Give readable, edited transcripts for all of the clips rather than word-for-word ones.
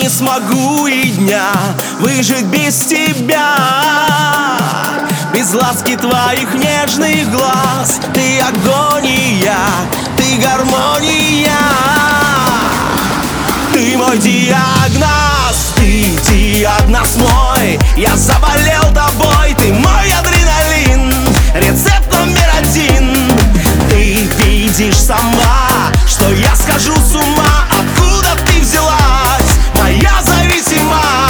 не смогу и дня выжить без тебя, без ласки твоих нежных глаз. Ты агония, ты гармония, ты мой диагноз, ты диагноз мой. Я заболел тобой, ты мой адреналин, рецепт номер один. Ты видишь сама, что я схожу с ума. Откуда ты взялась, моя зависимость?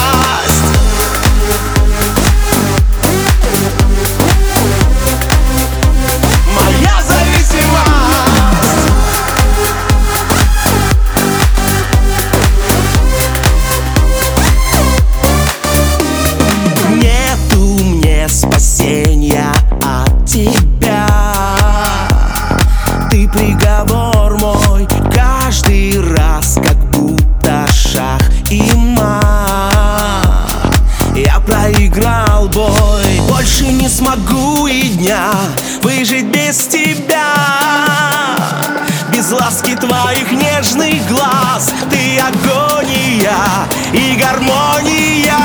Моя зависимость. Нету мне спасения от тебя. Ты приговор мой каждый раз, как будто шах и мат. Я проиграл бой, больше не смогу и дня выжить без тебя, без ласки твоих нежных глаз. Ты агония и гармония,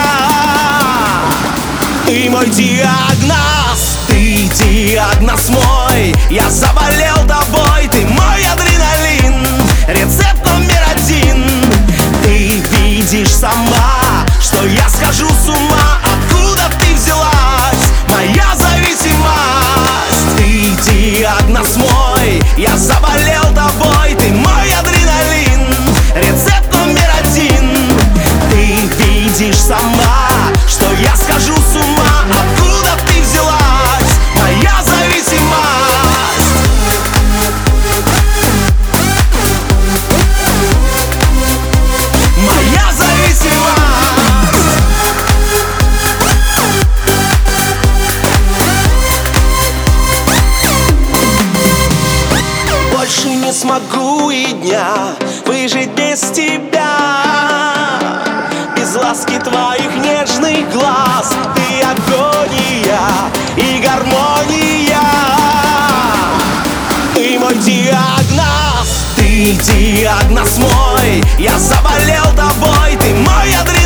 ты мой диагноз, ты диагноз мой. Я заболел тобой, ты мой адреналин, рецепт номер один. Ты видишь сама, что я схожу с ума. Откуда ты взялась, моя зависимость? Ты диагноз мой. Я заболел тобой, ты мой адреналин, рецепт номер один. Ты видишь сама, что я схожу с ума. Откуда ты взялась, моя зависимость? Моя зависимость. Больше не смогу и дня выжить без тебя, без ласки твоих нежных глаз. Ты агония и гармония, ты мой диагноз, ты диагноз мой. Я заболел тобой, ты мой адреналин,